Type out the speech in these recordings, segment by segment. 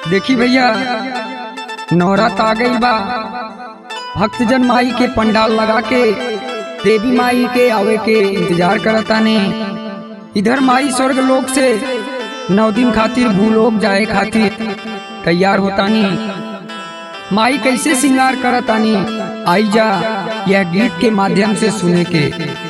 देखी भैया, नवरात्र आ गई बा। भक्तजन माई के पंडाल लगा के देवी माई के आवे के इंतजार करता ने। इधर माई स्वर्ग लोक से 9 दिन खातिर भूलोक जाए खातिर तैयार होतानी। माई कैसे श्रृंगार करतानी, आई जा यह गीत के माध्यम से सुने के।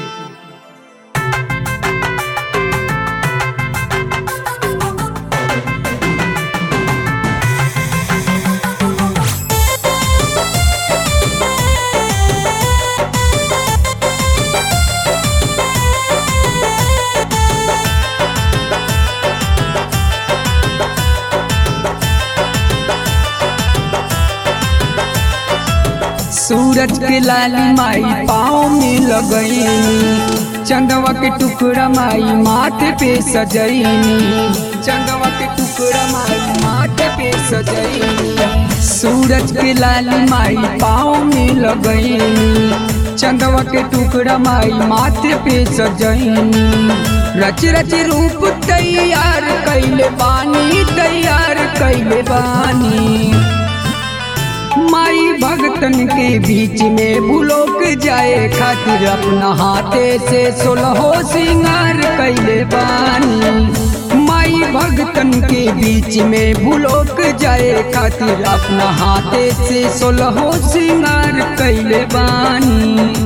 सूरज के लाली माई पाँव में लगईनी, चंदवा के टुकड़ा माई माथे पे सजईनी। चंदवा के टुकड़ा माई माथे पे सजईनी। सूरज के लाली माई पाँव में लगईनी, चंदवा के टुकड़ा माई माथे पे सजईनी। रच रच रूप तैयार कैले बानी, तैयार कैले बानी। माई भगतन के बीच में भूलोक जाए खातिर अपना हाथे से 16 श्रृंगार कैले बानी। माई भगतन के बीच में भूलोक जाए खातिर अपना हाथे से 16 श्रृंगार कैले बानी।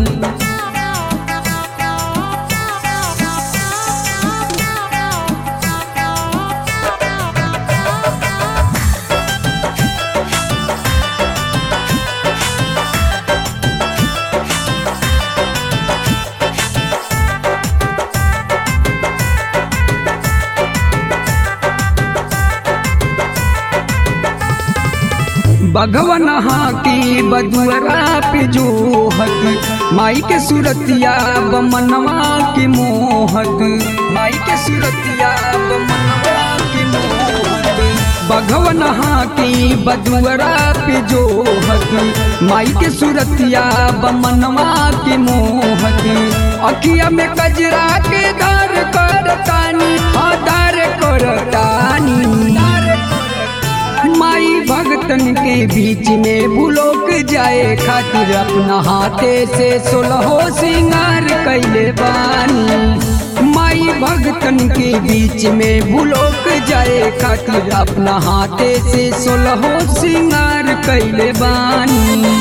भगवन की बदुअरा पे जोहत, माई के सूरतिया बमनवा के मोहत। माई के सूरतिया बमनवा के मोहत। भगवन की बदुअरा पे जोहत, माई के सूरतिया बमनवा के मोहत। अखिया में कजरा के धार करतानी, आधार करतानी। माई भगतन के बीच में भूलोक जाए खातिर अपना हाथे से 16 श्रृंगार कैले बानी। माई भगतन के बीच में भूलोक जाए खातिर अपना हाथे से 16 श्रृंगार कैले बानी।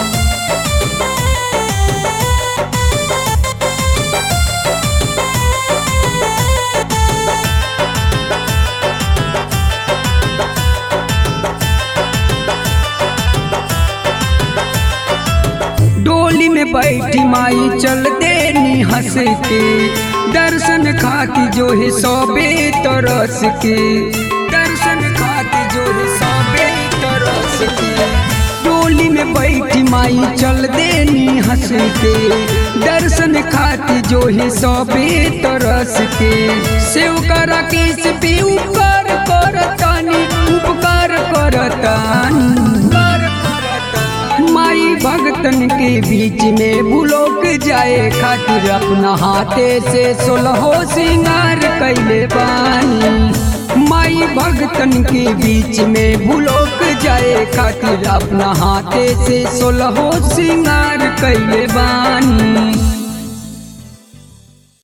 डोली में बैठी माई चलते नी हंस के, दर्शन खाती जो है सबे तरस के। दर्शन खाती जो है सबे तरस के। डोली में बैठी माई चलते नी हंस के, दर्शन खाती जो है सबे तरस के। सेव करा केस पे उपकार करतानी, उपकार करतानी। माई भगतन के बीच में भूलोक जाए खातिर अपना हाथे से 16 श्रृंगार कैले बानी। माई भगतन के बीच में भूलोक जाए खातिर अपना हाथे से 16 श्रृंगार कैले बानी।